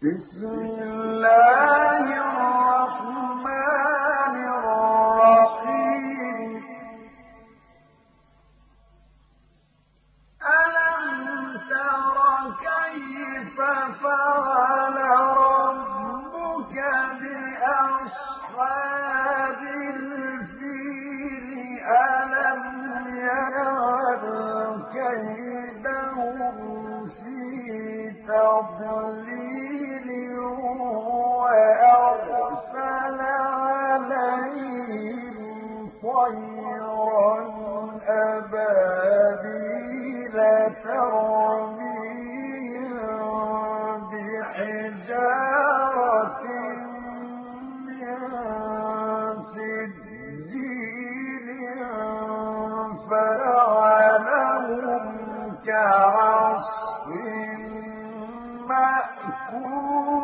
بسم الله الرحمن الرحيم ألم تر كيف فعل ربك بأصحاب الفيل ألم يجعل كيدهم في تضليل وأرسل عليهم طيرا أبابيل ترميهم بحجارة من سجيل فجعلهم كعصف مأكول